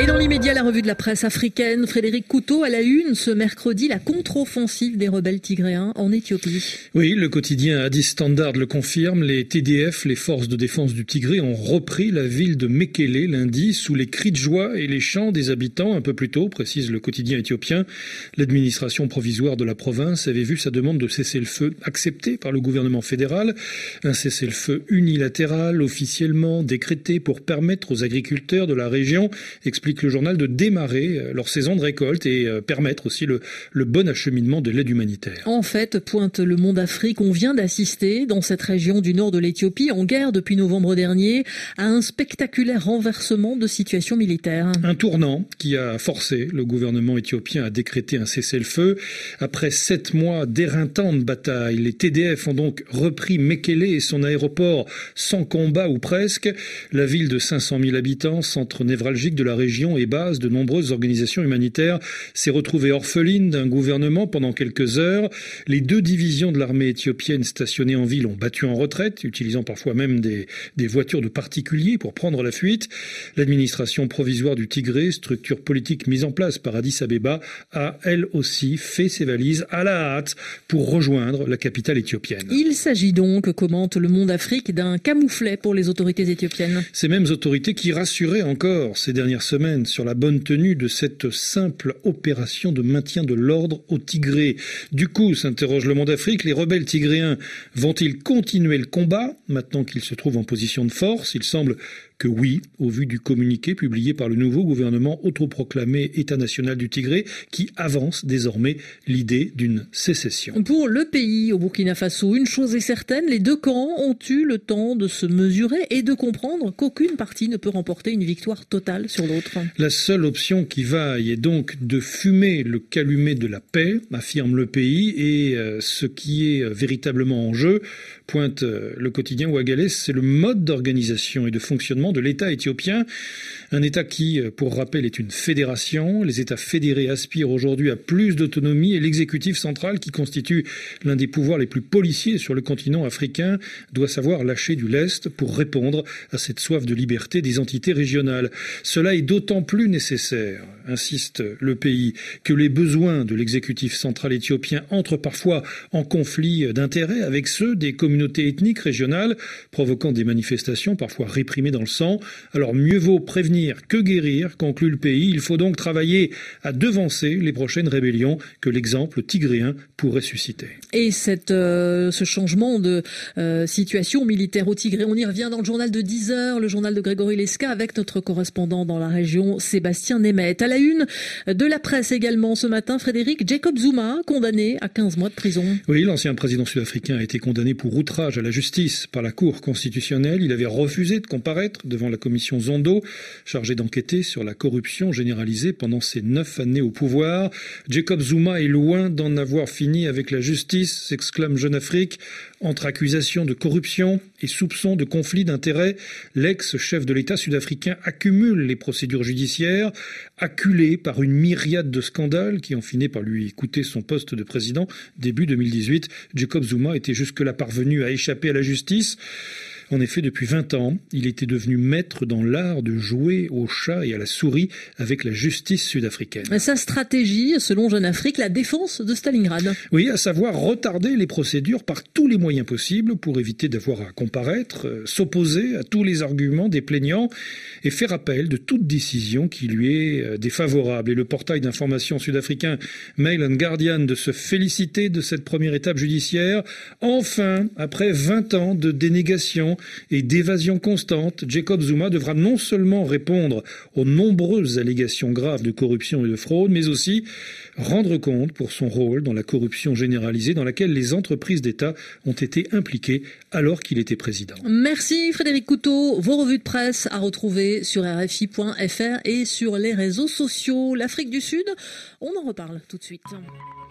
dans l'immédiat, la revue de la presse africaine. Frédéric Couteau à la une ce mercredi, la contre-offensive des rebelles tigréens en Éthiopie. Oui, le quotidien Addis Standard le confirme. Les TDF, les forces de défense du Tigré, ont repris la ville de Mekele lundi sous les cris de joie et les chants des habitants. Un peu plus tôt, précise le quotidien éthiopien, l'administration provisoire de la province avait vu sa demande de cessez-le-feu acceptée par le gouvernement fédéral. Un cessez-le-feu unilatéral, officiellement décrété pour permettre aux agriculteurs de la région, explique le journal, de démarrer leur saison de récolte et permettre aussi le bon acheminement de l'aide humanitaire. En fait, pointe Le Monde Afrique, on vient d'assister dans cette région du nord de l'Éthiopie, en guerre depuis novembre dernier, à un spectaculaire renversement de situation militaire. Un tournant qui a forcé le gouvernement éthiopien à décréter un cessez-le-feu. Après 7 mois d'éreintantes batailles, les TDF ont donc repris Mekele et son aéroport sans combat ou presque. La ville de 500 000 habitants, centre névralgique de la région et base de nombreuses organisations humanitaires, s'est retrouvée orpheline d'un gouvernement pendant quelques heures. Les 2 divisions de l'armée éthiopienne stationnées en ville ont battu en retraite, utilisant parfois même des voitures de particuliers pour prendre la fuite. L'administration provisoire du Tigré, structure politique mise en place par Addis Abeba, a elle aussi fait ses valises à la hâte pour rejoindre la capitale éthiopienne. Il s'agit donc, commente Le Monde Afrique, d'un camouflet pour les autorités éthiopiennes. Ces mêmes autorités qui rassuraient encore ces dernières semaines sur la bonne tenue de cette simple opération de maintien de l'ordre au Tigré. Du coup, s'interroge Le Monde Afrique, les rebelles tigréens vont-ils continuer le combat maintenant qu'ils se trouvent en position de force? Il semble que oui, au vu du communiqué publié par le nouveau gouvernement autoproclamé État national du Tigré, qui avance désormais l'idée d'une sécession. Pour le pays, au Burkina Faso, une chose est certaine, les 2 camps ont eu le temps de se mesurer et de comprendre qu'aucune partie ne peut remporter une victoire totale sur l'autre. La seule option qui vaille est donc de fumer le calumet de la paix, affirme le pays, et ce qui est véritablement en jeu, pointe le quotidien Ouagalès, c'est le mode d'organisation et de fonctionnement de l'État éthiopien. Un État qui, pour rappel, est une fédération. Les États fédérés aspirent aujourd'hui à plus d'autonomie et l'exécutif central, qui constitue l'un des pouvoirs les plus policiers sur le continent africain, doit savoir lâcher du lest pour répondre à cette soif de liberté des entités régionales. Cela est d'autant plus nécessaire, insiste le pays, que les besoins de l'exécutif central éthiopien entrent parfois en conflit d'intérêts avec ceux des communautés ethniques régionales, provoquant des manifestations parfois réprimées dans le sang. Alors mieux vaut prévenir que guérir, conclut le pays. Il faut donc travailler à devancer les prochaines rébellions que l'exemple tigréen pourrait susciter. Et ce changement de situation militaire au Tigré, on y revient dans le journal de 10h, le journal de Grégory Lesca, avec notre correspondant dans la région, Sébastien Nemeth. À la une de la presse également ce matin, Frédéric, Jacob Zuma, condamné à 15 mois de prison. Oui, l'ancien président sud-africain a été condamné pour outrage à la justice par la Cour constitutionnelle. Il avait refusé de comparaître devant la commission Zondo, chargé d'enquêter sur la corruption généralisée pendant ses 9 années au pouvoir. Jacob Zuma est loin d'en avoir fini avec la justice, s'exclame Jeune Afrique. Entre accusations de corruption et soupçons de conflit d'intérêts, l'ex-chef de l'État sud-africain accumule les procédures judiciaires, acculé par une myriade de scandales qui ont fini par lui coûter son poste de président début 2018. Jacob Zuma était jusque-là parvenu à échapper à la justice. En effet, depuis 20 ans, il était devenu maître dans l'art de jouer au chat et à la souris avec la justice sud-africaine. Sa stratégie, selon Jeune Afrique, la défense de Stalingrad. Oui, à savoir retarder les procédures par tous les moyens possibles pour éviter d'avoir à comparaître, s'opposer à tous les arguments des plaignants et faire appel de toute décision qui lui est défavorable. Et le portail d'information sud-africain Mail and Guardian de se féliciter de cette première étape judiciaire. Enfin, après 20 ans de dénégation et d'évasion constante, Jacob Zuma devra non seulement répondre aux nombreuses allégations graves de corruption et de fraude, mais aussi rendre compte pour son rôle dans la corruption généralisée dans laquelle les entreprises d'État ont été impliquées alors qu'il était président. Merci Frédéric Couteau. Vos revues de presse à retrouver sur rfi.fr et sur les réseaux sociaux. L'Afrique du Sud, on en reparle tout de suite.